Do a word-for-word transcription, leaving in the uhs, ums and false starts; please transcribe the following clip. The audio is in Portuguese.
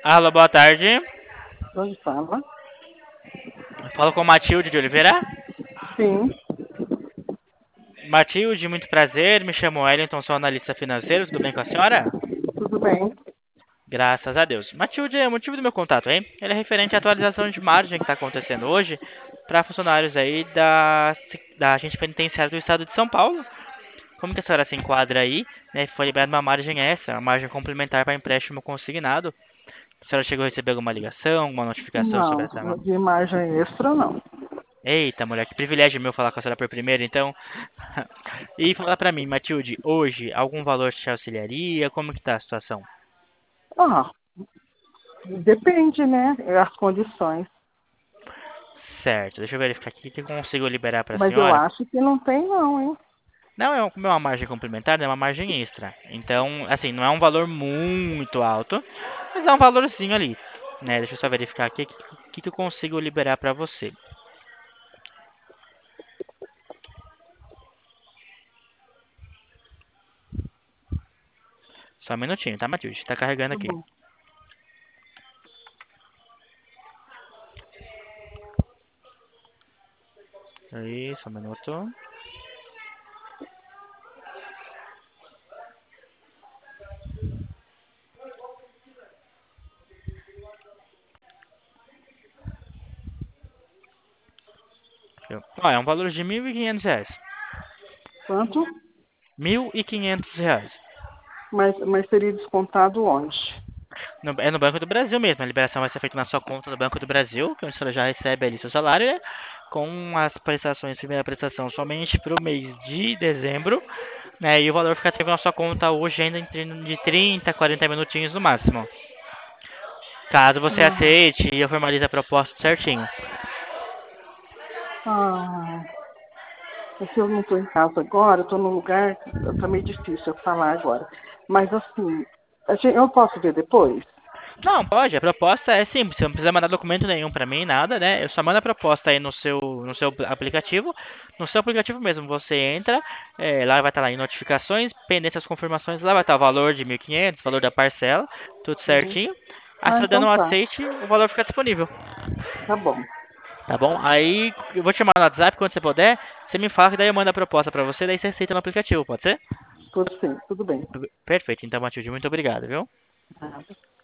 Alô, boa tarde. Onde fala? Falo com Matilde de Oliveira. Sim, Matilde, muito prazer. Me chamo Wellington, sou analista financeiro. Tudo bem com a senhora? tudo bem. Graças a Deus. Matilde, o motivo do meu contato, hein? Ele é referente à atualização de margem que está acontecendo hoje para funcionários aí da, da agente penitenciária do estado de São Paulo. Como que a senhora se enquadra aí? Né? Foi liberada uma margem extra, uma margem complementar para empréstimo consignado. A senhora chegou a receber alguma ligação, alguma notificação sobre Não, essa? de margem extra não. Eita, mulher, que privilégio meu falar com a senhora por primeiro, então. E fala pra mim, Matilde, hoje algum valor te auxiliaria? Como que tá a situação? Ah, depende, né? As condições. Certo, deixa eu verificar aqui que eu consigo liberar pra Mas eu senhora. acho que não tem não, hein? Não é um- como é uma margem complementar, é uma margem extra. Então, assim, não é um valor muito alto, mas é um valorzinho ali, né? Deixa eu só verificar aqui o que, que, que eu consigo liberar pra você. Só um minutinho, tá, Matilde? Tá carregando Tá aqui. bom. Aí, só um minuto. Eu- Ó, é um valor de mil e quinhentos reais. Quanto? Mil e quinhentos reais. Mas, mas seria descontado onde? No- é no Banco do Brasil mesmo. A liberação vai ser feita na sua conta do Banco do Brasil, que a senhora já recebe ali seu salário, né? Com as prestações, primeira prestação somente para o mês de dezembro, né? E o valor fica disponível na sua conta hoje ainda entre de trinta a quarenta minutinhos no máximo. Caso você Ah, aceite e eu formalize a proposta certinho. ah, é que eu não estou em casa agora, estou num lugar que tá meio difícil eu falar agora. Mas assim, a gente- eu posso ver depois? Não, pode. A proposta é simples. Você não precisa mandar documento nenhum pra mim, nada, né? Eu só mando a proposta aí no seu, no seu aplicativo. No seu aplicativo mesmo, você entra, é, lá vai estar lá em notificações, pendências, confirmações, lá vai estar o valor de mil e quinhentos, valor da parcela, tudo Uhum. certinho. Aí Ah, você dando então um tá. aceite, o valor fica disponível. Tá bom. Tá bom? Aí eu vou te chamar no WhatsApp quando você puder. Você me fala que daí eu mando a proposta pra você, daí você aceita no aplicativo, pode ser? Tudo sim, tudo bem. Perfeito. Então, Matilde, muito obrigado, viu? Nada.